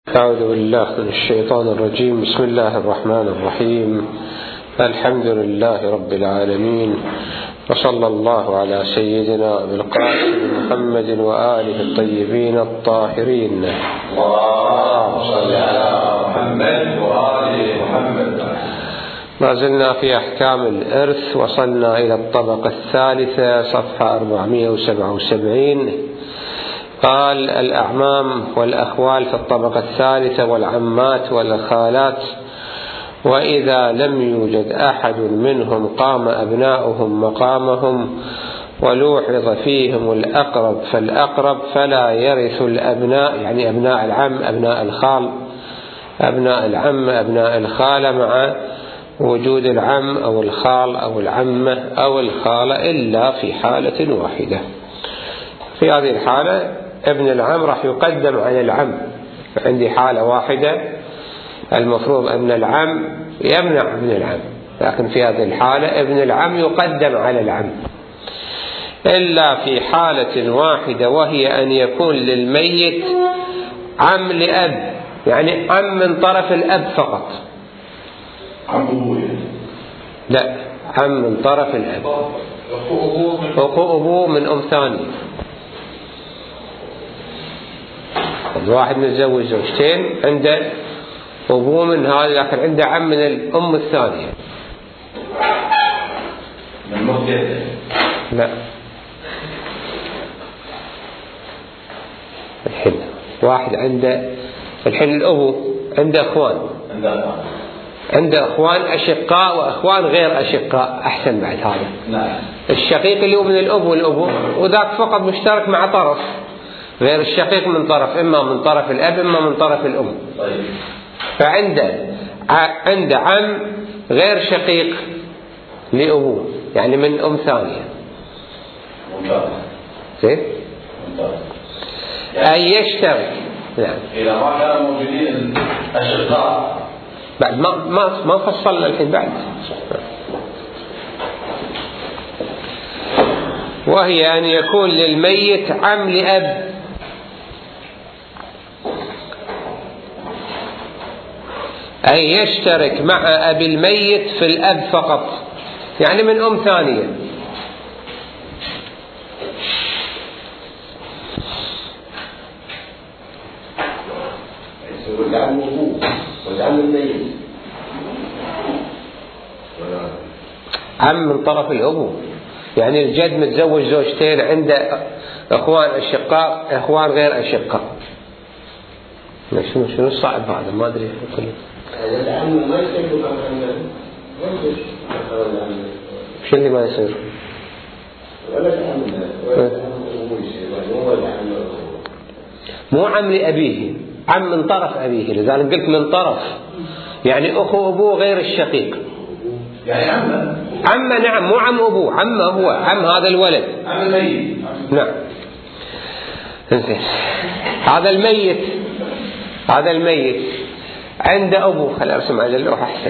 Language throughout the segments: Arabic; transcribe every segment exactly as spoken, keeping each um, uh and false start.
أعوذ بالله من الشيطان الرجيم. بسم الله الرحمن الرحيم. الحمد لله رب العالمين، وصلى الله على سيدنا أبي القاسم محمد وآله الطيبين الطاهرين. اللهم صل على محمد وآل محمد. ما زلنا في أحكام الإرث، وصلنا إلى الطبقة الثالثة صفحة أربعمائة وسبعة وسبعين. قال: الأعمام والأخوال في الطبقة الثالثة، والعمات والخالات، وإذا لم يوجد أحد منهم قام أبناؤهم مقامهم ولوحظ فيهم الأقرب فالأقرب، فلا يرث الأبناء، يعني أبناء العم أبناء الخال أبناء العم أبناء الخالة مع وجود العم أو الخال أو العمة أو الخالة، إلا في حالة واحدة. في هذه الحالة ابن العم راح يقدم على العم. عندي حالة واحدة المفروض أن العم يمنع ابن العم، لكن في هذه الحالة ابن العم يقدم على العم، إلا في حالة واحدة، وهي أن يكون للميت عم لأب، يعني عم من طرف الأب فقط. عم لا، عم من طرف الأب، أخو أبوه من أم ثانية. الواحد متزوج زوجتين، عنده أبوه من هذا، لكن عنده عم من الأم الثانية. من مهجته؟ لا، الحين واحد عنده الحين الأبو عنده أخوان، عنده أخوان أشقاء وأخوان غير أشقاء. أحسن بعد هذا. نعم. الشقيق اللي هو من الأب والأبو، وذاك فقط مشترك مع طرف، غير الشقيق من طرف، إما من طرف الأب إما من طرف الأم. طيب. فعنده عنده عم غير شقيق لأبوه، يعني من أم ثانية. ممتاز. زين؟ ممتاز. أن يشترك. نعم. إذا ما كانوا موجودين أشقاء بعد ما ما ما فصلنا الحين بعد. وهي أن يكون للميت عم لأب، أن يشترك مع أبي الميت في الأب فقط، يعني من أم ثانية. والعم أبوه والعم الميت، عم من طرف الأبو، يعني الجد متزوج زوجتين، عنده أخوان أشقاء أخوان غير أشقاء. شنو شنو صعب هذا؟ ما أدري. العم ما يصير شو اللي ما يصير؟ ولا العم ولا العم مو عم لأبيه، عم من طرف أبيه، لذلك قلت من طرف، يعني أخو أبوه غير الشقيق، يعني عمه. عمه. نعم، مو عم أبوه، عمه هو عم هذا الولد. عم الميت. نعم. انزين، هذا الميت هذا الميت عنده أبوه. خل أرسم على اللوحة أحسن.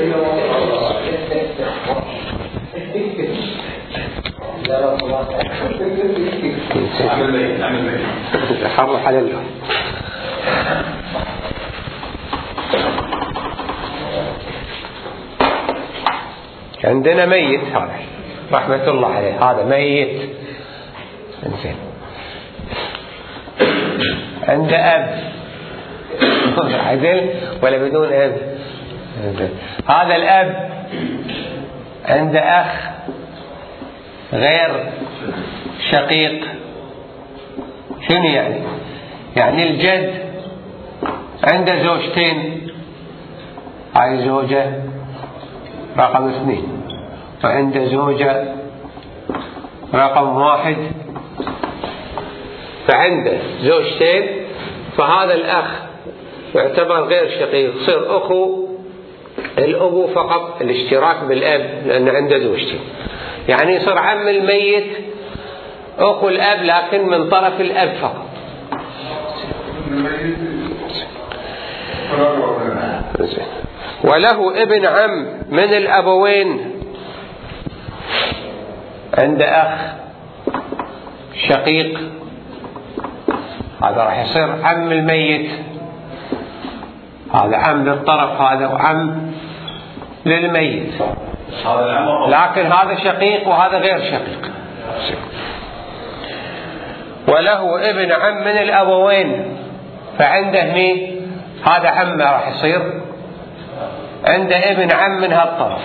عم الميت. عم الميت. حرف على اللوحة. عندنا ميت، هذا رحمة الله عليه، هذا ميت. انزين، عنده أب عدل ولا بدون أب؟ هذا الأب عنده أخ غير شقيق. شنو يعني؟ يعني الجد عنده زوجتين، هاي زوجة رقم اثنين، وعنده زوجة رقم واحد، فعنده زوجتين، فهذا الأخ يعتبر غير شقيق، يصير أخو الأبو فقط، الاشتراك بالأب لأن عنده زوجتين، يعني يصير عم الميت أخو الأب لكن من طرف الأب فقط. وله ابن عم من الأبوين، عنده أخ شقيق، هذا راح يصير عم الميت هذا عم للطرف هذا وعم للميت، لكن هذا شقيق وهذا غير شقيق. وله ابن عم من الأبوين، فعنده هني هذا عمه راح يصير عنده ابن عم من هالطرف.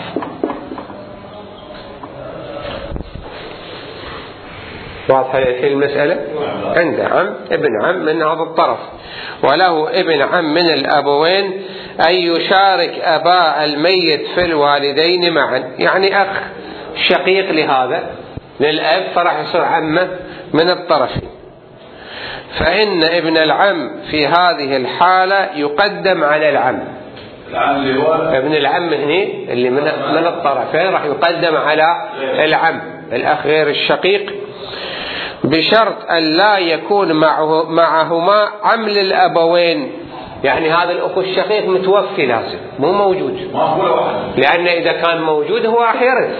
واضحة في المسألة؟ عنده عم ابن عم من هذا الطرف. وله ابن عم من الأبوين أن يشارك أباء الميت في الوالدين معا، يعني أخ شقيق لهذا للأب فراح يصير عمه من الطرفين. فإن ابن العم في هذه الحالة يقدم على العم. ابن العم هني اللي من من الطرفين راح يقدم على العم الأخ غير الشقيق، بشرط أن لا يكون معه معهما عم للأبوين. يعني هذا الأخ الشقيق متوفي لازم مو موجود، لأن إذا كان موجود هو راح يرث.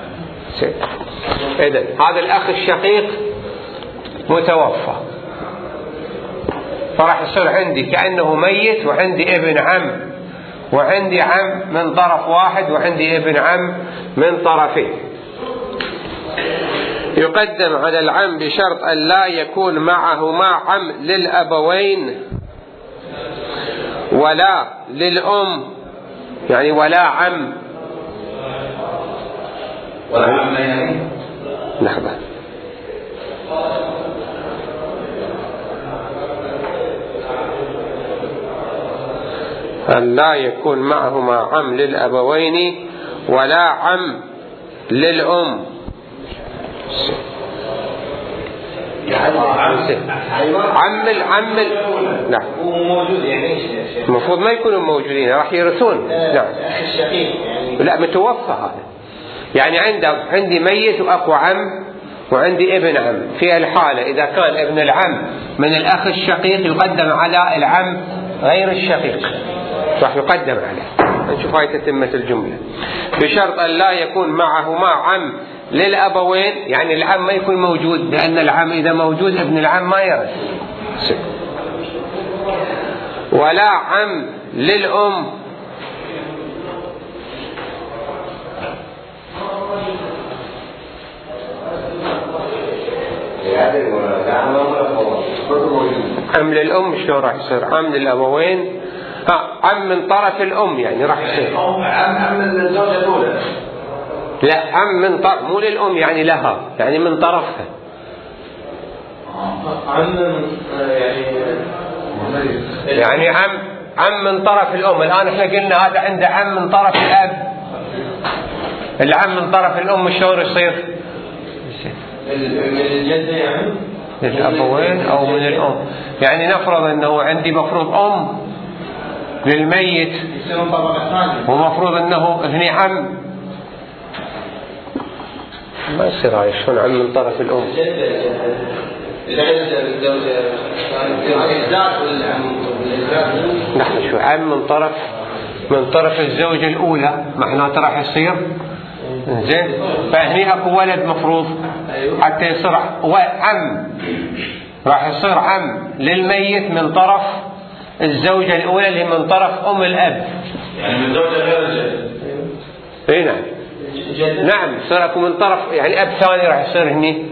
إذن هذا الأخ الشقيق متوفى، فراح يصير عندي كأنه ميت، وعندي ابن عم، وعندي عم من طرف واحد، وعندي ابن عم من طرفين. يقدم على العم بشرط أن لا يكون معهما عم للأبوين ولا للأم، يعني ولا عم ولا عم يعني لحظة أن لا يكون معهما عم للأبوين ولا عم للأم. عم العم نعم موجود يعني المفروض ما يكونوا موجودين، راح يرثون. نعم لا متوفى هذا، يعني عنده عندي ميت وأخو عم وعندي ابن عم. في الحالة إذا كان ابن العم من الأخ الشقيق يقدم على العم غير الشقيق، راح يقدم عليه. نشوف هاي تتمة الجملة. بشرط أن لا يكون معهما عم للأبوين، يعني العم ما يكون موجود، لأن العم إذا موجود ابن العم ما يرث. ولا عم للأم، عم للأم شلون راح يصير؟ عم للأبوين ها عم من طرف الأم، يعني راح يصير عم عم من الزوجة الأولى. لا عم من طرف مو للأم، يعني لها، يعني من طرفها. عم يعني يعني عم عم من طرف الأم. الآن احنا قلنا هذا عنده عم من طرف الأب، العم من طرف الأم شلون يصير؟ من الجدة يعني من الأبوين أو من الأم. يعني نفرض أنه عندي مفروض أم للميت ومفروض أنه هني عم، ما يصير هاي شلون عم من طرف الأم؟ نحن شو عم من طرف من طرف الزوجة الأولى معناته راح يصير زين. فهني أكو ولد مفروض حتى يصير عم، راح يصير عم للميت من طرف الزوجة الأولى اللي من طرف أم الأب، يعني من زوجة غير الجد. اي نعم نعم يصير أكو من طرف يعني أب ثاني راح يصير هني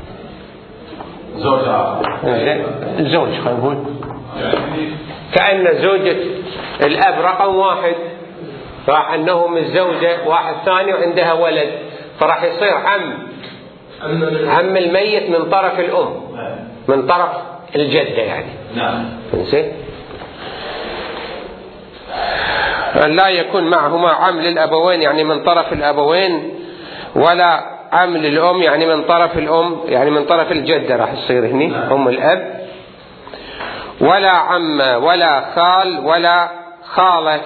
زوجة زين الزوج خلينا نقول كأن زوجة الأب رقم واحد راح أنه من الزوجة واحد ثاني وعندها ولد، فراح يصير عم عم الميت من طرف الأم من طرف الجدة يعني. نعم زين. أن لا يكون معهما عم للأبوين يعني من طرف الأبوين ولا عم للأم يعني من طرف الأم، يعني من طرف الجدة راح يصير هني أم الأب، ولا عم ولا خال ولا خالة.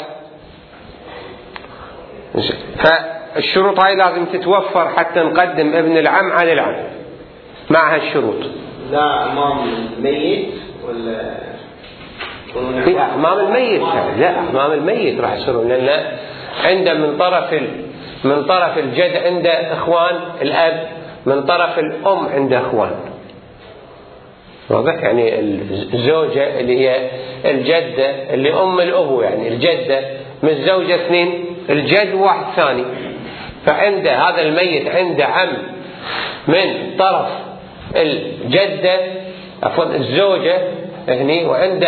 فالشروط هاي لازم تتوفر حتى نقدم ابن العم على العم مع هالشروط. لا أمام الميت ولا في أمام الميت؟ لا أمام الميت راح يصيرون، لأن عنده من طرف ال... من طرف الجد عنده إخوان الأب، من طرف الأم عنده إخوان. واضح؟ يعني الزوجة اللي هي الجدة اللي أم الأبو، يعني الجدة من زوجة اثنين، الجد واحد ثاني، فعند هذا الميت عنده عم من طرف الجدة عفوا الزوجة هني، وعنده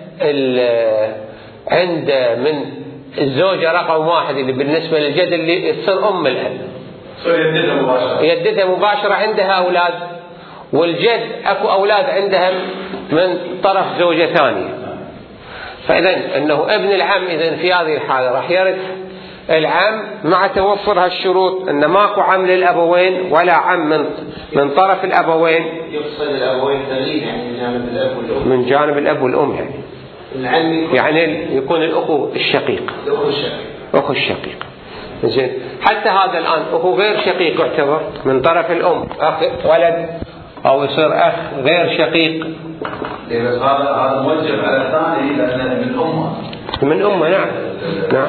عنده من الزوجة رقم واحد اللي بالنسبة للجد اللي تصير أم الأب، يدتها مباشرة يدتها مباشرة، عندها أولاد، والجد أكو أولاد عندها من طرف زوجة ثانية. فإذا أنه ابن العم إذن في هذه الحالة راح يرث العم مع توفر هالشروط، أن ماكو عم للأبوين ولا عم من من طرف الأبوين، يفصل الأبوين دليل يعني من جانب الأب والأم، من جانب الأب والأم، يعني العم يكون يعني يكون الأخو الشقيق، الأخو الشقيق أخو الشقيق. زين، حتى هذا الآن أخو غير شقيق يعتبر من طرف الأم، أخ ولد أو يصير أخ غير شقيق. بس هذا هذا موجب على الثاني لأنه من أمه من أمه، نعم نعم.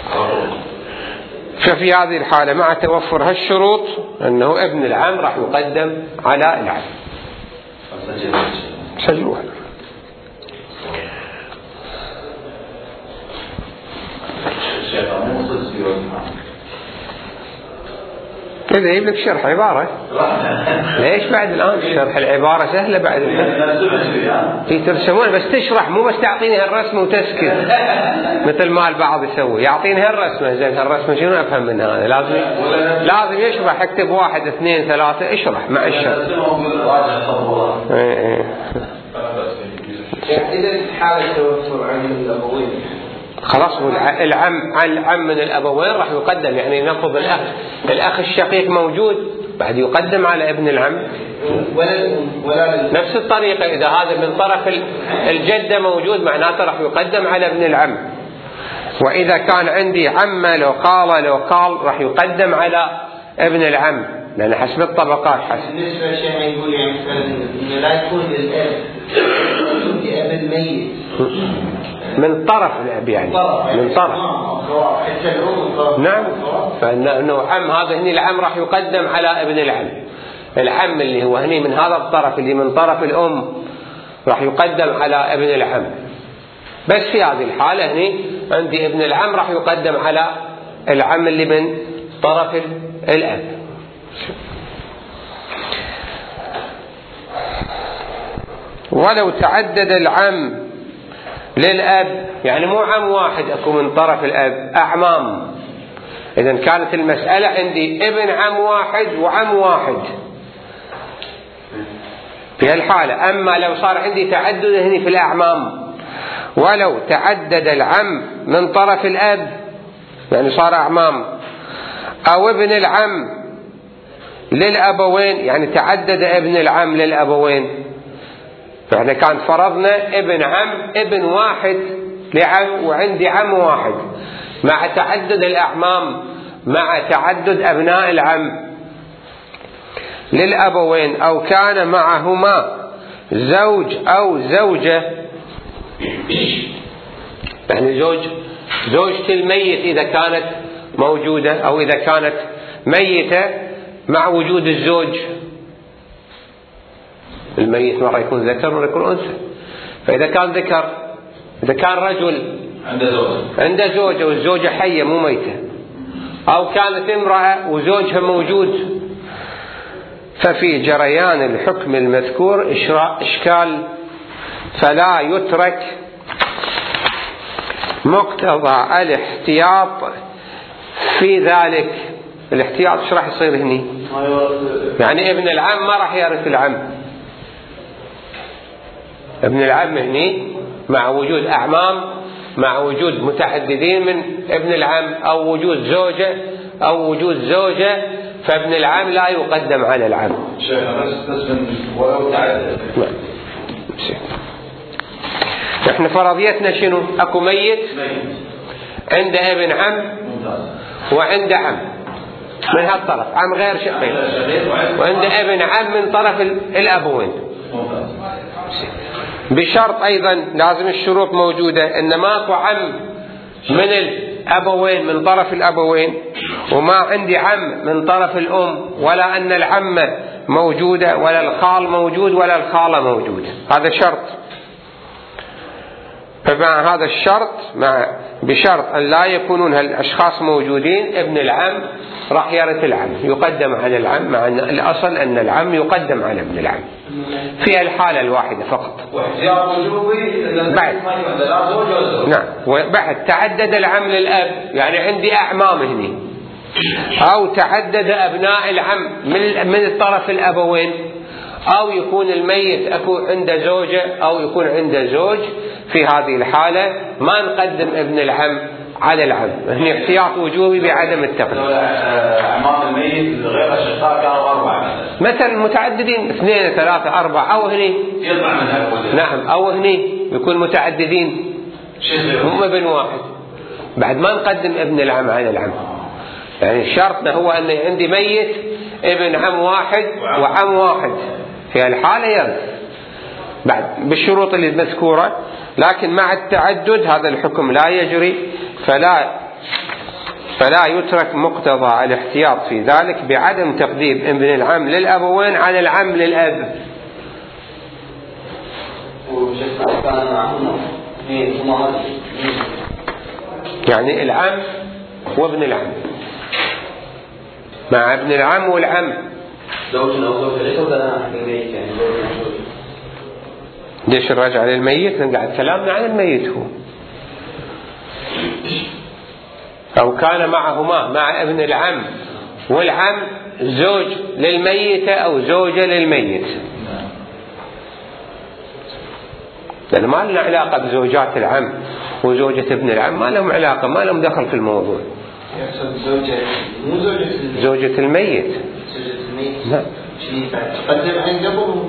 ففي هذه الحالة مع توفر هالشروط أنه ابن العم راح يقدم على العم. سجلوها. كذا يجيب لك شرح عبارة. ليش بعد الآن شرح العبارة سهلة بعد الآن في ترسمون، بس تشرح مو بس تعطيني هالرسمة وتسكت مثل ما البعض يسوي، يعطيني هالرسمة. زين هالرسمة شنو أفهم من هذا؟ لازم لازم يشرح، اكتب واحد اثنين ثلاثة اشرح مع الشرح. إذا حالة توفر عن الأبوين خلاص العم عن العم من الأبوين راح يقدم، يعني نفرض الأخ الأخ الشقيق موجود بعد يقدم على ابن العم ولا ولا نفس الطريقة. إذا هذا من طرف الجدة موجود معناته راح يقدم على ابن العم. وإذا كان عندي عمة لو خالة لو خال راح يقدم على ابن العم، لأن حسب الطبقات. حسب بالنسبة للشيء ما يقول يعني مثلا إنه لا يكون للأب لأب الميت من طرف الأب، يعني من طرف نعم، فإنه عم هذا هني العم راح يقدم على ابن العم. العم اللي هو هني من هذا الطرف اللي من طرف الأم راح يقدم على ابن العم. بس في هذه الحالة هني عندي ابن العم راح يقدم على العم اللي من طرف الأب. ولو تعدد العم للأب، يعني مو عم واحد أكو من طرف الأب، أعمام. إذن كانت المسألة عندي ابن عم واحد وعم واحد في هالحالة. أما لو صار عندي تعدد هني في الأعمام، ولو تعدد العم من طرف الأب يعني صار أعمام، أو ابن العم للأبوين يعني تعدد ابن العم للأبوين، فإحنا كان فرضنا ابن عم ابن واحد لعم وعندي عم واحد، مع تعدد الأعمام مع تعدد أبناء العم للأبوين، أو كان معهما زوج أو زوجة، يعني زوج زوجة الميت إذا كانت موجودة، أو إذا كانت ميتة مع وجود الزوج. الميت مرة يكون ذكر مرة يكون أنثى، فإذا كان ذكر، إذا كان رجل عنده زوجة عنده زوجة والزوجة حية مو ميتة، أو كانت امرأة وزوجها موجود، ففي جريان الحكم المذكور إشكال، فلا يترك مقتضى الاحتياط في ذلك. الاحتياط ايش راح يصير هني؟ يعني ابن العم ما راح يرث العم، ابن العم هني مع وجود أعمام مع وجود متعددين من ابن العم، أو وجود زوجة أو وجود زوجة، فابن العم لا يقدم على العم. ولو تعدد. احنا فرضيتنا شنو؟ اكو ميت عنده ابن عم وعنده عم من هالطرف، عم غير شقيق، وعنده ابن عم من طرف الابوين، بشرط ايضا لازم الشروط موجودة ان ماكو عم من الابوين من طرف الابوين، وما عندي عم من طرف الام، ولا ان العمة موجودة ولا الخال موجود ولا الخالة موجودة، هذا شرط. فمع هذا الشرط مع بشرط أن لا يكونون هالأشخاص موجودين ابن العم راح يرث العم، يقدم على العم، مع أن الأصل أن العم يقدم على ابن العم في الحالة الواحدة فقط. واحتياط وجوبي بعد نعم، وبعد تعدد العم للأب، يعني عندي أعمام هني، أو تعدد أبناء العم من من الطرف الأبوين، أو يكون الميت أكو عنده زوجة أو يكون عنده زوج، في هذه الحالة ما نقدم ابن العم على العم، هنا احتياط وجوبي بعدم التقديم. أعمام الميت غير أشقاء كانوا أربعة مثلا متعددين اثنين ثلاثة أربعة، أو هني يطلع منها نعم، أو هني يكون متعددين هم ابن واحد، بعد ما نقدم ابن العم على العم. يعني شرطنا هو أن عندي ميت ابن عم واحد وعم واحد، في الحالة يرث بعد بالشروط اللي مذكورة، لكن مع التعدد هذا الحكم لا يجري، فلا فلا يترك مقتضى الاحتياط في ذلك بعدم تقديم ابن العم للأبوين على العم للأب. يعني العم وابن العم مع ابن العم والعم. ليش نراجع للميت؟ نقعد كلامنا عن الميت هو. أو كان معهما مع ابن العم والعم زوج للميتة أو زوجة للميت، لأن ما لنا علاقة بزوجات العم وزوجة ابن العم، ما لهم علاقة، ما لهم دخل في الموضوع. زوجة مو زوجة زوجة الميت. زوجة الميت. نعم. تقدم عند أبوه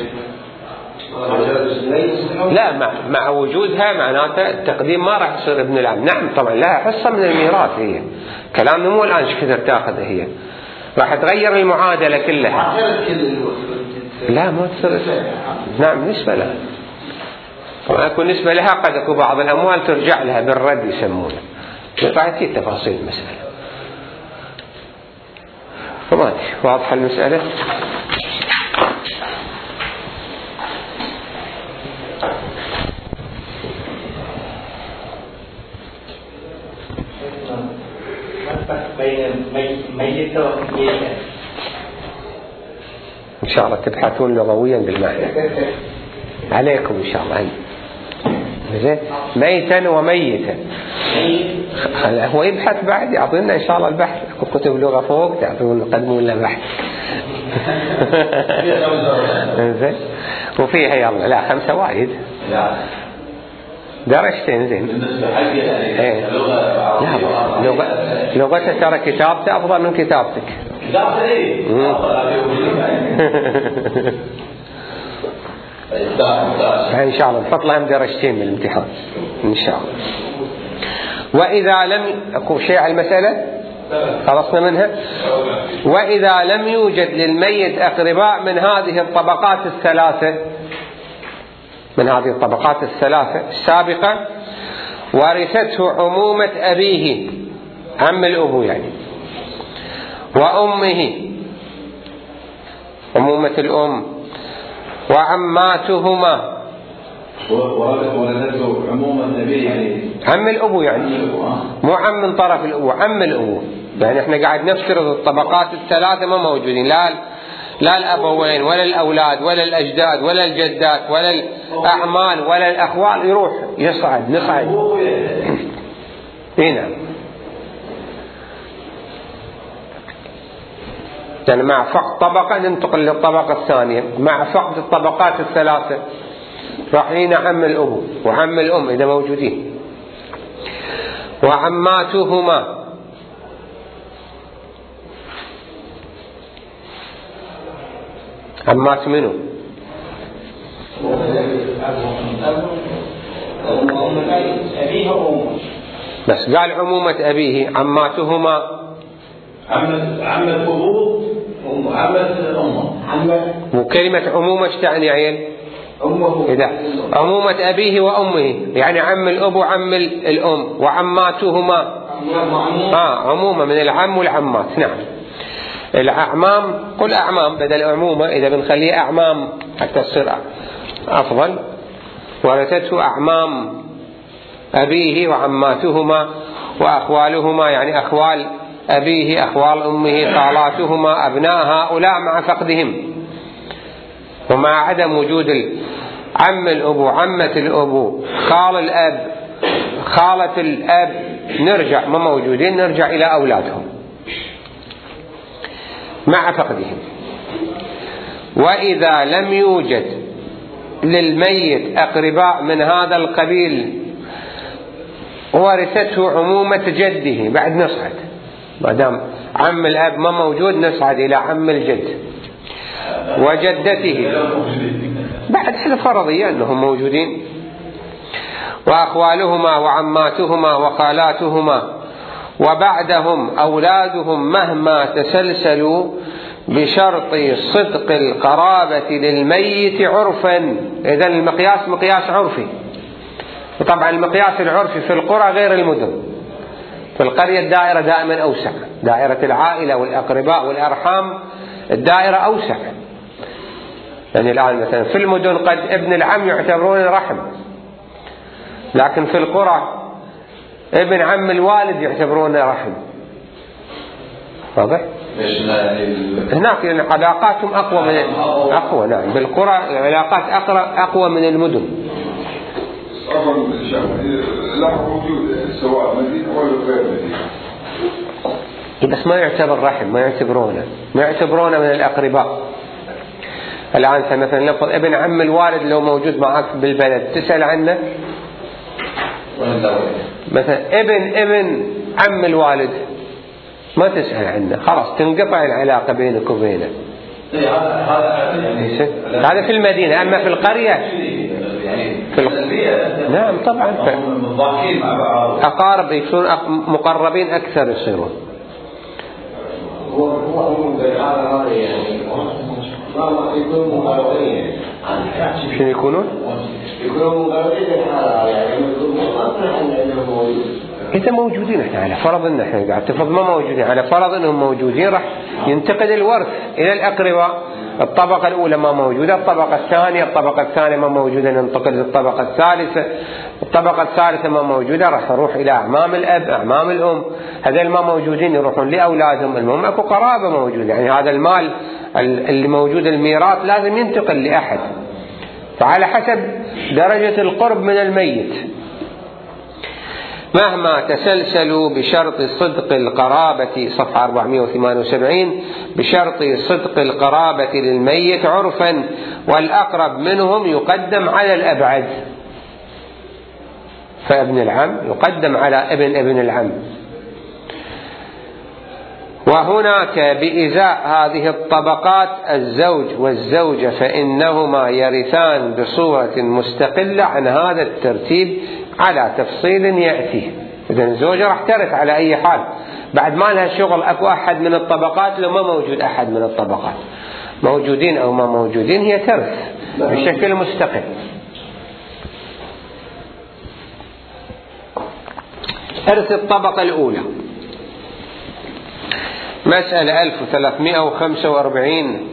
لا، مع, مع وجودها معناته التقديم ما راح يصير ابن العم. نعم طبعا لها حصة من الميراث، هي كلامنا مو الآن ايش كثر تاخذ، هي راح تغير المعادلة كلها. لا ما تصير. نعم نسبة لها طبعا، يكون نسبة لها قد يكون بعض الأموال ترجع لها بالرد يسمونه، راح تجي تفاصيل المسألة. فما واضحة المسألة. بين ميت وميتة إن شاء الله تبحثون لغويا بالمعنى عليكم إن شاء الله. زين ميتا وميتا هو يبحث بعد يعطينا إن شاء الله البحث، كتب لغة فوق تعطون قدموا لنا بحث. زين وفيها يلا لا خمسة وايد درجتين. زين ايه لا لغة لغة ترى كتابته أفضل من كتابتك. إن شاء الله نحط لهم درجتين من الامتحان إن شاء الله. وإذا لم أكو شيء على المسألة خلصنا منها. وإذا لم يوجد للميت أقرباء من هذه الطبقات الثلاثة من هذه الطبقات الثلاثة السابقة، ورثته عمومة أبيه عم الأبو يعني، وأمه عمومة الأم، وعماتهما ورثته عمومة أبيه يعني عم الأبو يعني مو عم من طرف الأبو، عم الأبو يعني احنا قاعد نفترض الطبقات الثلاثة ما موجودين، لا لا الأبوين ولا الأولاد ولا الأجداد ولا الجدات ولا الأعمال ولا الأخوال، يروح يصعد نصعد هنا يعني مع فقد طبقة ننتقل للطبقة الثانية، مع فقد الطبقات الثلاثة راح لنا عم الأبو وعم الأم إذا موجودين، وعماتهما عمات منه بس قال عمومة أبيه، عماتهما عمة عمة أبوه وعمة أمه. وكلمة عمومة ايش تعني عيل؟ إذا عمومة أبيه وأمه يعني عم الأب وعم الأم، وعماتهما آه عمومة من العم والعمات. نعم الأعمام قل أعمام بدل عمومة، إذا بنخليه أعمام حتى تصير أفضل. ورثته أعمام أبيه وعماتهما وأخوالهما، يعني أخوال أبيه أخوال أمه خالاتهما أبناء هؤلاء مع فقدهم، ومع عدم وجود عم الأب عمة الأب خال الأب خالة الأب نرجع ما موجودين، نرجع إلى أولادهم مع فقدهم. وإذا لم يوجد للميت أقرباء من هذا القبيل ورثته عمومة جده، بعد نصعد ما دام عم الأب ما موجود نصعد إلى عم الجد وجدته بعد حل فرضية أنهم موجودين، وأخوالهما وعماتهما وخالاتهما، وبعدهم أولادهم مهما تسلسلوا بشرط صدق القرابة للميت عرفا. إذن المقياس مقياس عرفي، وطبعا المقياس العرفي في القرى غير المدن. في القرية الدائرة دائما أوسع، دائرة العائلة والأقرباء والأرحام الدائرة أوسع. يعني الآن مثلا في المدن قد ابن العم يعتبرون رحم، لكن في القرى ابن عم الوالد يعتبرون رحم. واضح؟ هناك علاقاتهم أقوى من أقوى نعم بالقرى العلاقات أقوى من المدن. لا وجود سواء مدينة ولا غير مدينة، بس ما يعتبر رحم، ما يعتبرونه ما يعتبرونه من الأقرباء. الآن مثلا لفظ ابن عم الوالد لو موجود معك بالبلد تسأل عنه، مثلا ابن ابن عم الوالد ما تسأل عنه، خلاص تنقطع العلاقة بينك وبينه. هذا في المدينة. أما في القرية في الق... نعم طبعا أقارب يكونون مقربين أكثر يصيرون. شنو يكونون؟ إذا موجودين احنا على فرض ان احنا قاعد تفرض ما موجودين، على فرض انهم موجودين راح ينتقل الورث الى الأقرباء. الطبقة الأولى ما موجودة، الطبقة الثانية الطبقة الثانية ما موجودة ننتقل للطبقة الثالثة، الطبقة الثالثة ما موجودة راح نروح إلى أعمام الأب أعمام الأم، هذول ما موجودين يروحون لأولادهم. المهم أكو قرابة موجودة، يعني هذا المال اللي موجود الميراث لازم ينتقل لأحد، فعلى حسب درجة القرب من الميت. مهما تسلسلوا بشرط صدق القرابة، صفحة أربعمائة وثمانية وسبعين، بشرط صدق القرابة للميت عرفا، والأقرب منهم يقدم على الأبعد، فابن العم يقدم على ابن ابن العم. وهناك بإزاء هذه الطبقات الزوج والزوجة فإنهما يرثان بصورة مستقلة عن هذا الترتيب على تفصيل يأتي. إذن الزوجة راح ترث على أي حال، بعد ما لها شغل أكو أحد من الطبقات لو ما موجود أحد من الطبقات، موجودين أو ما موجودين هي ترث بشكل مستقل. إرث الطبقة الأولى، مسألة ألف وثلاثمائة وخمسة وأربعين.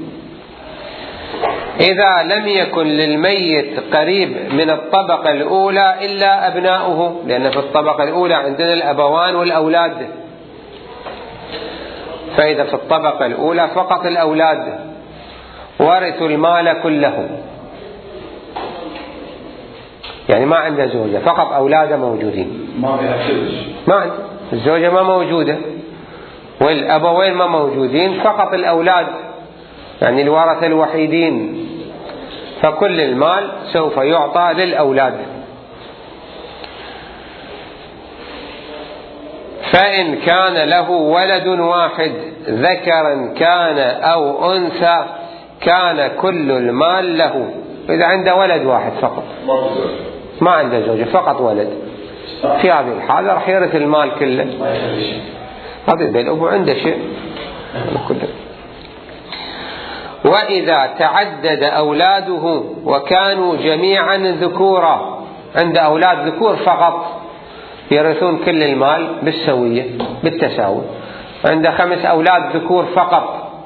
إذا لم يكن للميت قريب من الطبقة الأولى إلا أبناؤه، لأن في الطبقة الأولى عندنا الأبوان والأولاد، فإذا في الطبقة الأولى فقط الأولاد ورثوا المال كله، يعني ما عنده زوجة فقط أولاده موجودين، ما عنده الزوجة ما موجودة والأبوين ما موجودين، فقط الأولاد يعني الورثة الوحيدين، فكل المال سوف يعطى للأولاد. فإن كان له ولد واحد ذكرا كان أو أنثى كان كل المال له. إذا عنده ولد واحد فقط ما عنده زوجة فقط ولد، في هذه الحالة راح يرث المال كله. هذا الأب عنده شيء كله. وإذا تعدد أولاده وكانوا جميعا ذكورا، عند أولاد ذكور فقط يرثون كل المال بالسوية بالتساوي، عند خمس أولاد ذكور فقط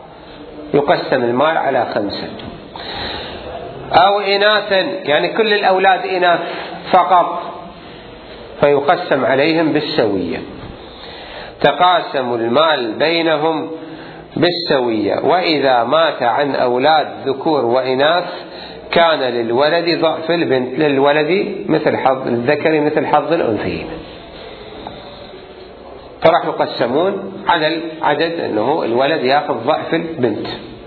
يقسم المال على خمسة. أو إناثا يعني كل الأولاد إناث فقط فيقسم عليهم بالسوية. تقاسموا المال بينهم بالسوية. وإذا مات عن أولاد ذكور وإناث كان للولد ضعف البنت، للولد مثل حظ الذكر مثل حظ الأنثيين. فراح يقسمون على العدد أنه الولد يأخذ ضعف البنت.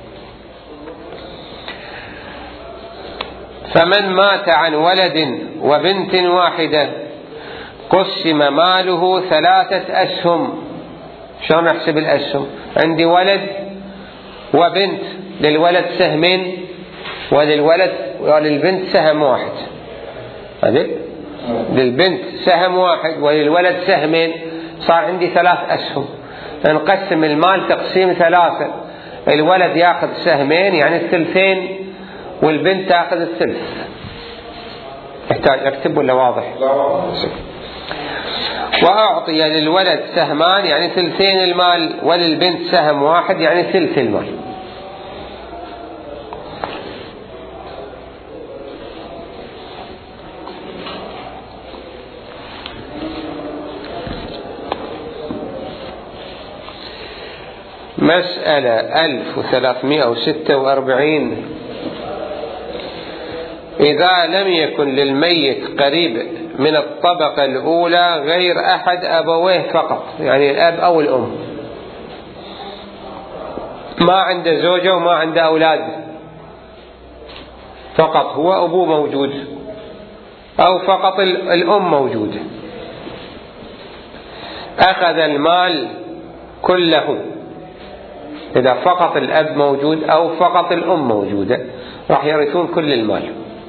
فمن مات عن ولد وبنت واحدة قسم ماله ثلاثة أسهم. شلون نحسب الأسهم؟ عندي ولد وبنت، للولد سهمين وللولد وللبنت سهم واحد. هذه للبنت سهم واحد وللولد سهمين، صار عندي ثلاث أسهم. نقسم المال تقسيم ثلاثة، الولد ياخذ سهمين يعني الثلثين والبنت تاخذ الثلث. يحتاج أكتب ولا واضح؟ لا واضح. وأعطي للولد سهمان يعني ثلثين المال وللبنت سهم واحد يعني ثلث المال. مسألة ألف وثلاثمائة وستة وأربعين. إذا لم يكن للميت قريب من الطبقة الأولى غير أحد أبويه فقط، يعني الأب أو الأم، ما عنده زوجة وما عنده أولاد، فقط هو أبوه موجود أو فقط الأم موجودة، أخذ المال كله. إذا فقط الأب موجود أو فقط الأم موجودة راح يرثون كل المال.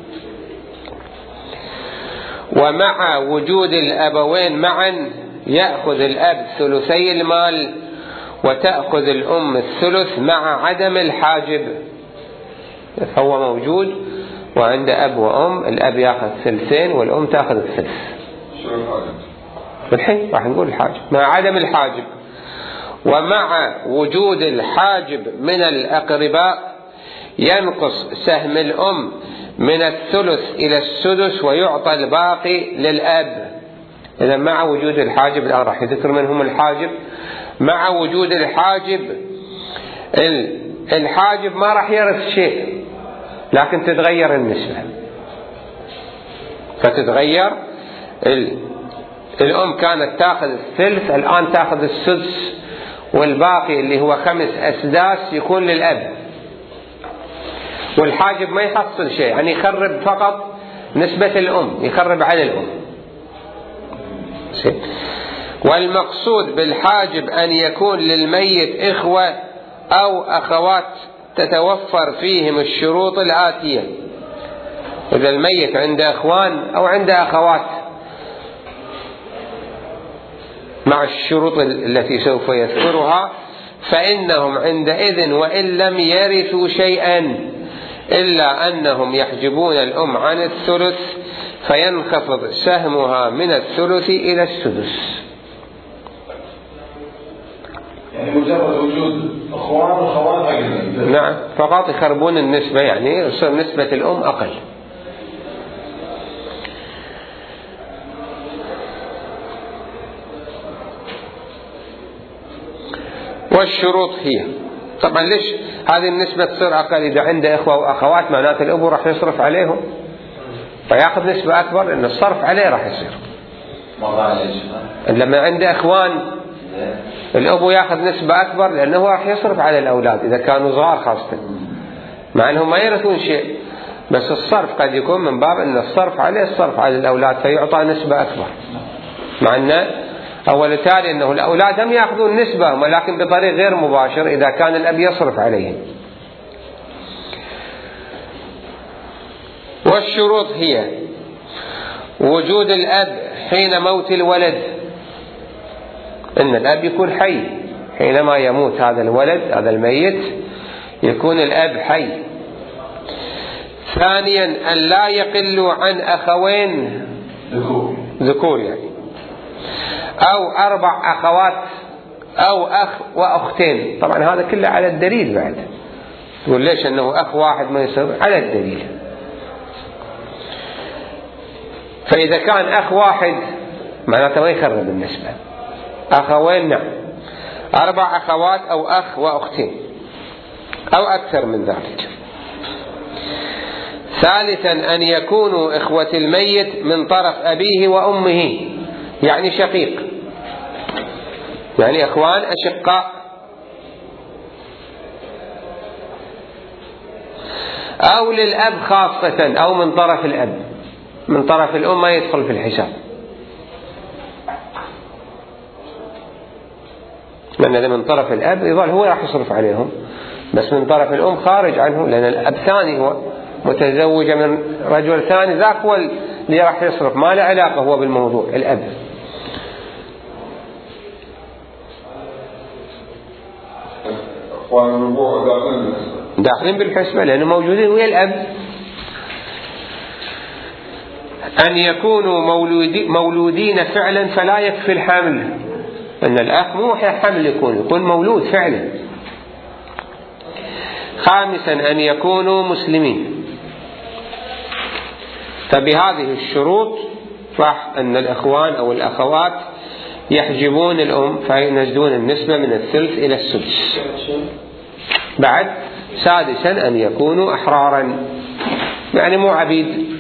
ومع وجود الأبوين معا يأخذ الأب ثلثي المال وتأخذ الأم الثلث مع عدم الحاجب. هو موجود وعنده أب وأم، الأب يأخذ ثلثين والأم تأخذ الثلث. شو الحاجب؟ الحين راح نقول الحاجب مع عدم الحاجب. ومع وجود الحاجب من الأقرباء ينقص سهم الأم من الثلث إلى السدس ويعطى الباقي للأب. إذا مع وجود الحاجب، الآن راح يذكر منهم الحاجب. مع وجود الحاجب الحاجب ما راح يرث شيء لكن تتغير النسبة، فتتغير. الأم كانت تأخذ الثلث الآن تأخذ السدس، والباقي اللي هو خمس أسداس يكون للأب. والحاجب ما يحصل شيء، يعني يخرب فقط نسبة الأم، يخرب على الأم. والمقصود بالحاجب أن يكون للميت إخوة أو أخوات تتوفر فيهم الشروط الآتية. إذا الميت عنده أخوان أو عنده أخوات مع الشروط التي سوف يذكرها فإنهم عندئذ وإن لم يرثوا شيئا إلا أنهم يحجبون الأم عن الثلث فينخفض سهمها من الثلث إلى السدس. يعني مجرد وجود أخوان وأخوات أقل. نعم، فقط يخربون النسبة، يعني يصير نسبة الأم أقل. والشروط هي طبعا ليش هذه النسبة تصير أقل؟ إذا عنده إخوة وأخوات معناته الأبو راح يصرف عليهم فيأخذ نسبة أكبر، لأن الصرف عليه راح يصير. لما عنده إخوان الأبو يأخذ نسبة أكبر لأنه راح يصرف على الأولاد إذا كانوا صغار خاصة، مع أنهم ما يرثون شيء، بس الصرف قد يكون من باب أن الصرف عليه الصرف على الأولاد فيعطى نسبة أكبر، مع أنه أول تالي أنه الأولاد هم يأخذون نسبة ولكن بطريق غير مباشر إذا كان الأب يصرف عليهم. والشروط هي وجود الأب حين موت الولد، إن الأب يكون حي حينما يموت هذا الولد هذا الميت، يكون الأب حي. ثانيا أن لا يقل عن أخوين ذكور, ذكور يعني أو أربع أخوات أو أخ وأختين. طبعا هذا كله على الدليل بعد، تقول ليش أنه أخ واحد ما يصير؟ على الدليل. فإذا كان أخ واحد معناته ما يخرب النسبة. أخوين نعم، أربع أخوات أو أخ وأختين أو أكثر من ذلك. ثالثا أن يكونوا إخوة الميت من طرف أبيه وأمه، يعني شقيق، يعني أخوان أشقاء، أو للأب خاصة، أو من طرف الأب. من طرف الأم ما يدخل في الحساب، لأن إذا من طرف الأب يظل هو راح يصرف عليهم، بس من طرف الأم خارج عنه، لأن الأب ثاني، هو متزوجة من رجل ثاني، ذاك هو اللي راح يصرف، ما له علاقة هو بالموضوع الأب. داخلين بالحسبة لأنه موجودين ويا الأب. أن يكونوا مولودي مولودين فعلا فلا يكفي الحمل، أن الأخ مو حمل يكون يكون مولود فعلا. خامسا أن يكونوا مسلمين. فبهذه الشروط راح أن الأخوان أو الأخوات يحجبون الأم فينزلون النسبة من الثلث إلى السدس. بعد سادسا أن يكونوا أحرارا، يعني مو عبيد.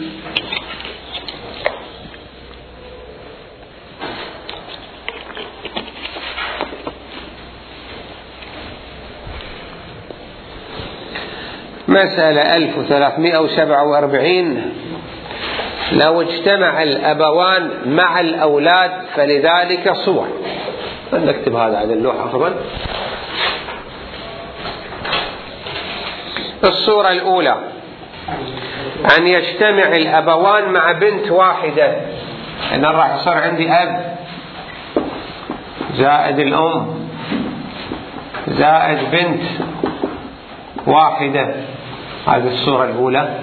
مسألة ألف وثلاثمائة وسبعة وأربعين. لو اجتمع الأبوان مع الأولاد فلذلك صور. نكتب هذا على اللوحة أفضل. الصورة الأولى أن يجتمع الأبوان مع بنت واحدة، أنا راح يصير عندي أب زائد الأم زائد بنت واحدة. هذه الصورة الأولى.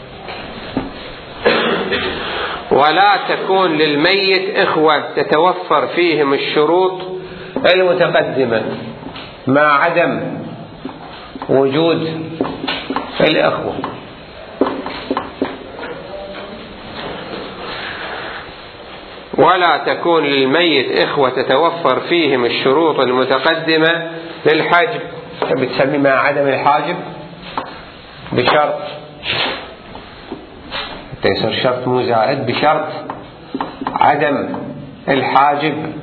ولا تكون للميت إخوة تتوفر فيهم الشروط المتقدمة مع عدم وجود الإخوة. ولا تكون للميت إخوة تتوفر فيهم الشروط المتقدمة للحجب. بتسمي مع عدم الحاجب بشرط، يصير شرط مو زائد، بشرط عدم الحاجب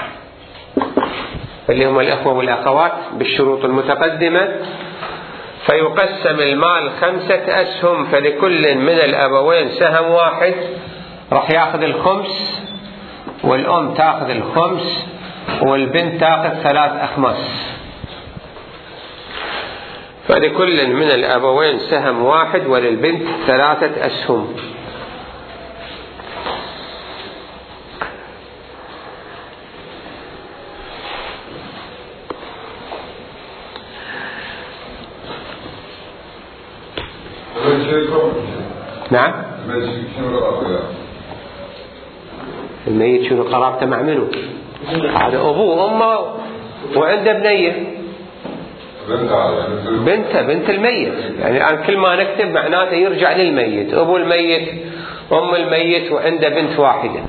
اللي هم الأخوة والأخوات بالشروط المتقدمة. فيقسم المال خمسة أسهم، فلكل من الأبوين سهم واحد، راح ياخذ الخمس، والأم تاخذ الخمس، والبنت تاخذ ثلاث أخماس. فلكل من الأبوين سهم واحد، وللبنت ثلاثة أسهم. نعم. الميت شنو قرابته مع منه؟ هذا أبوه وأمه وعنده بنية بنته بنت الميت. يعني الآن كل ما نكتب معناته يرجع للميت، أبو الميت أم الميت وعنده بنت واحدة.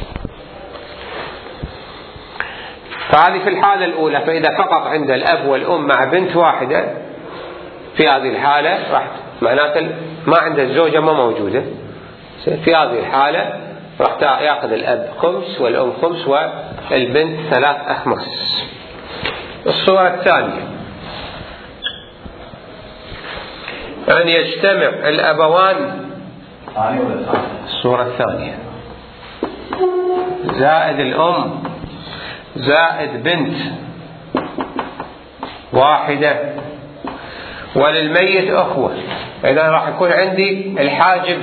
فهذه في الحالة الأولى. فإذا فقط عند الأب والأم مع بنت واحدة، في هذه الحالة راح معناته ما عند الزوجة ما موجودة، في هذه الحالة راح يأخذ الأب خمس والأم خمس والبنت ثلاث أخماس. الصورة الثانية أن يجتمع الأبوان. الصورة الثانية زائد الأم زائد بنت واحدة، وللميت أخوة. إذا راح يكون عندي الحاجب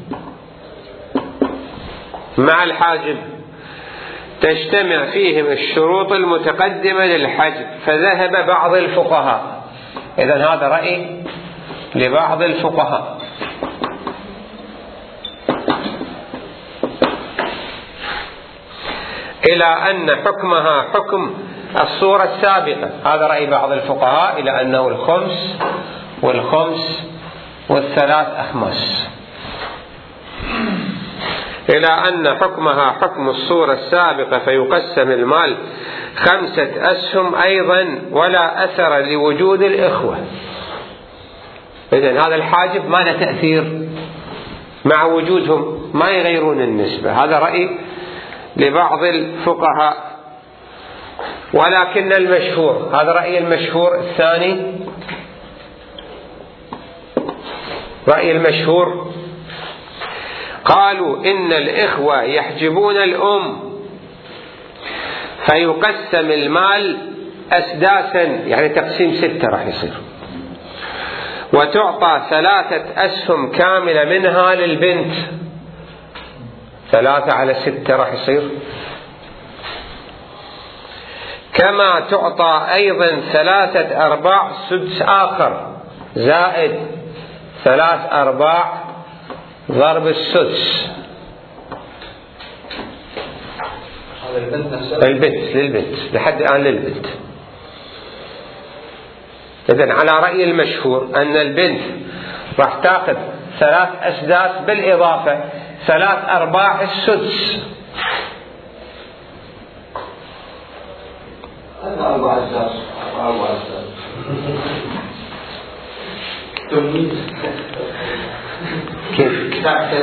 مع الحاجب تجتمع فيهم الشروط المتقدمة للحجب، فذهب بعض الفقهاء، إذا هذا رأي لبعض الفقهاء، إلى أن حكمها حكم الصورة السابقة. هذا رأي بعض الفقهاء إلى أنه الخمس والخمس والثلاث أخماس، إلى أن حكمها حكم الصورة السابقة، فيقسم المال خمسة أسهم أيضا ولا أثر لوجود الإخوة. إذن هذا الحاجب ما له تأثير مع وجودهم، ما يغيرون النسبة. هذا رأي لبعض الفقهاء، ولكن المشهور، هذا رأي المشهور الثاني، رأي المشهور قالوا إن الإخوة يحجبون الأم، فيقسم المال أسداسا، يعني تقسيم ستة راح يصير، وتعطى ثلاثة أسهم كاملة منها للبنت، ثلاثة على ستة راح يصير، كما تعطى أيضا ثلاثة أرباع سدس آخر زائد ثلاث أرباع ضرب السدس. البنت للبنت لحد الآن للبنت. إذن على رأي المشهور أن البنت راح تأخذ ثلاث أسداس بالإضافة ثلاث أرباع السدس. أربع أسداس أربع أسداس كيف؟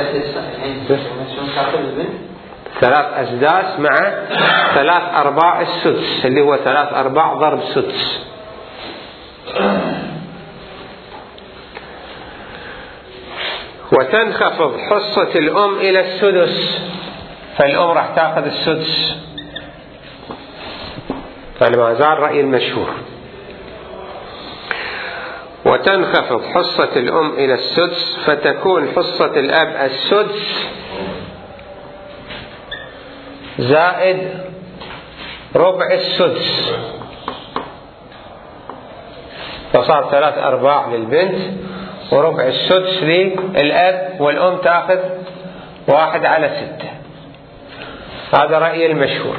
ثلاث أسداس مع ثلاث أرباع السدس اللي هو ثلاث أرباع ضرب سدس. وتنخفض حصة الأم إلى السدس، فالأم راح تأخذ السدس. فما زال رأي المشهور. وتنخفض حصة الأم إلى السدس، فتكون حصة الأب السدس زائد ربع السدس، فصار ثلاث أرباع للبنت وربع السدس للأب، والأم تأخذ واحد على ستة. هذا رأي المشهور.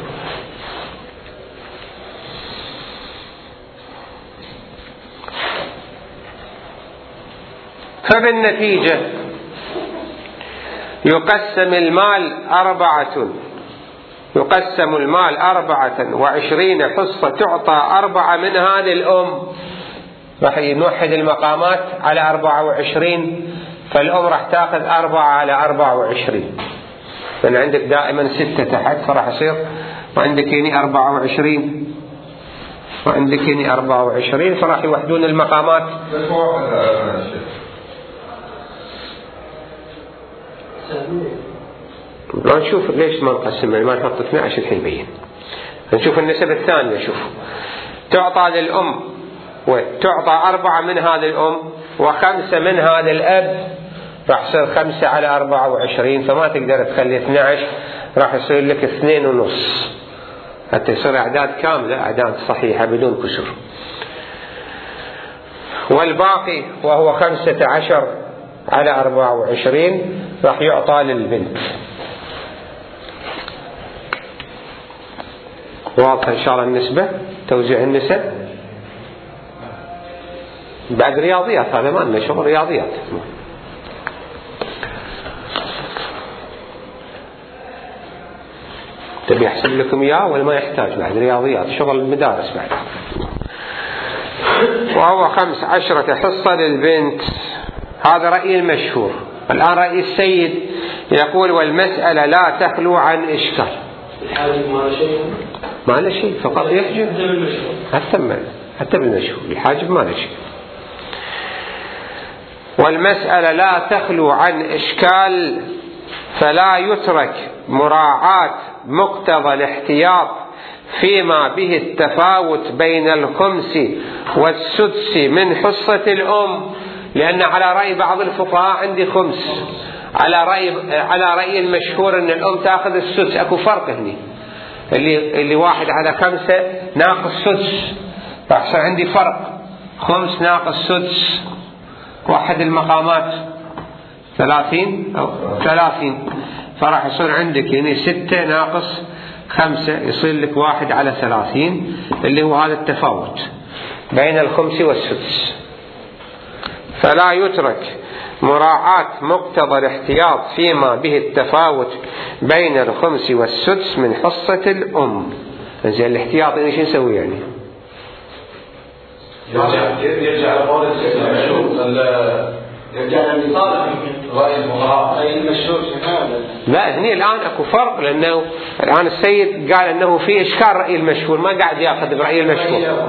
فبالنتيجة يقسم المال أربعة يقسم المال أربعة وعشرين حصة، تعطى أربعة منها للأم. راح نوحد المقامات على أربعة وعشرين، فالأم راح تأخذ أربعة على أربعة وعشرين، لأن عندك دائما ستة تحت، فراح يصير وعندك هنا أربعة وعشرين وعندك هنا أربعة وعشرين، فراح يوحدون المقامات. ما نشوف ليش ما نقسم، ما نحط اثني عشر الحين يبين. نشوف النسبة الثانية. شوف، تعطى للأم وتعطى أربعة من هذا الأم وخمسة من هذا الأب، راح يصير خمسة على أربعة وعشرين، فما تقدر تخلي اثني عشر، راح يصير لك اثنين ونص حتى يصير أعداد كاملة، أعداد صحيحة بدون كسر. والباقي وهو خمسة عشر على أربعة وعشرين راح يعطى للبنت. واضح إن شاء الله النسبة، توزيع النسب بعد رياضيات، هذا ما لنا شغل رياضيات. تبي أحسب لكم إياه ولا ما يحتاج؟ بعد رياضيات، شغل المدارس بعد. وهو خمس عشرة حصة للبنت. هذا رأي المشهور. الآن رأي السيد يقول والمسألة لا تخلو عن إشكال. الحاجب ما له شيء، ما له شيء، فقط يحجب حتى حتى بالمشهور. الحاجب ما له شيء. والمسألة لا تخلو عن إشكال، فلا يترك مراعاة مقتضى الاحتياط فيما به التفاوت بين الخمس والسدس من حصة الأم، لأن على رأي بعض الفقهاء عندي خمس، على رأي على رأي المشهور أن الأم تأخذ السدس. أكو فرق هني، اللي اللي واحد على خمسة ناقص سدس، راح يصير عندي فرق، خمس ناقص سدس، واحد المقامات ثلاثين أو ثلاثين، فراح يصير عندك يعني ستة ناقص خمسة، يصير لك واحد على ثلاثين، اللي هو هذا التفاوت بين الخمس والسدس. فلا يترك مراعاة مقتضى الاحتياط فيما به التفاوت بين الخمس والسدس من حصة الأم. زين الاحتياط ايش نسوي يعني؟ يرجع يرجع لقول المشهور يرجع للصالح رأي الفقهاء رأي المشهور هذا. لا هني الآن اكو فرق، لأنه الآن السيد قال أنه في إشكال رأي المشهور، ما قاعد يأخذ برأي المشهور.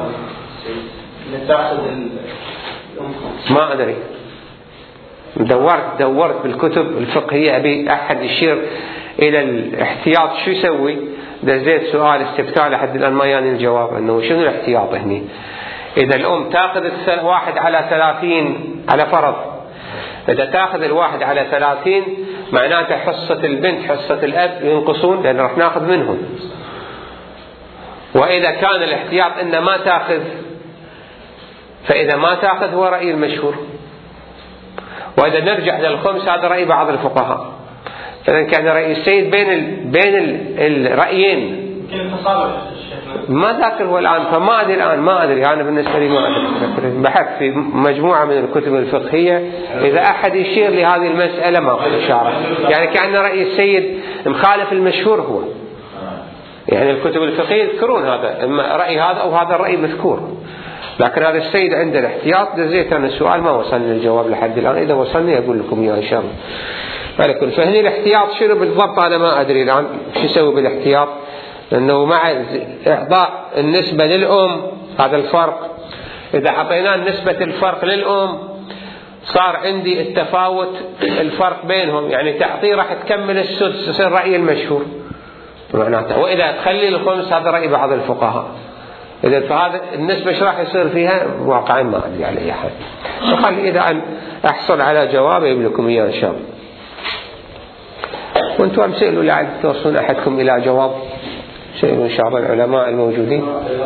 ما أدري، دورت دورت بالكتب الفقهية أبي أحد يشير إلى الاحتياط شو يسوي. دزيت سؤال استفتاء لحد الآن ما يعني الجواب أنه شنو الاحتياط هني. إذا الأم تأخذ الواحد على ثلاثين على فرض، إذا تأخذ الواحد على ثلاثين معناته حصة البنت حصة الأب ينقصون، لأن راح نأخذ منهم. وإذا كان الاحتياط إن ما تأخذ، فإذا ما تأخذ هو رأي المشهور. وإذا نرجع للخمس هذا رأي بعض الفقهاء. إذا كان رأي السيد بين ال... بين ال... الرأيين ما ذاكر هو الآن، فما أدري الآن ما أدري أنا بالنسبة لي ما أدري. بحث في مجموعة من الكتب الفقهية، إذا أحد يشير لهذه المسألة ما أقول إشارة، يعني كأن رأي السيد مخالف المشهور هو. يعني الكتب الفقهية يذكرون هذا، إما رأي هذا أو هذا الرأي مذكور، لكن هذا السيد عنده الاحتياط. دزيت أنا السؤال ما وصلني الجواب لحد الآن، إذا وصلني أقول لكم إياه إن شاء الله. ولكن فهني الاحتياط شنو بالضبط أنا ما أدري الآن شو يسوي بالاحتياط، لأنه مع إعطاء النسبة للأم هذا الفرق، إذا أعطينا نسبة الفرق للأم صار عندي التفاوت الفرق بينهم، يعني تعطيه راح تكمل السدس يصير رأي المشهور معناته. وإذا تخلي الخمس هذا رأي بعض الفقهاء. إذا فهذا النسبة ايش راح يصير فيها واقعا ما أدري على أي حال. فخلي إذا أن أحصل على جواب يجيب لكم إياه إن شاء الله. وأنتم أم سئلوا لعل توصلون أحدكم إلى جواب، سئلوا إن شاء الله العلماء الموجودين.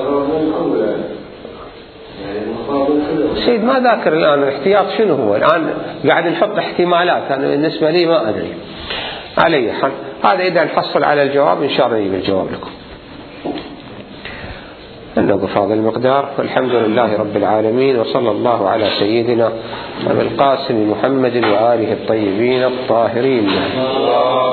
سيد ما ذاكر الآن الاحتياط شنو هو الآن، قاعد نحط احتمالات. أنا بالنسبة لي ما أدري على أي حال. هذا إذا نحصل على الجواب إن شاء الله يجيب الجواب لكم. نوقف هذا المقدار، والحمد لله رب العالمين، وصلى الله على سيدنا أبي القاسم محمد وآله الطيبين الطاهرين.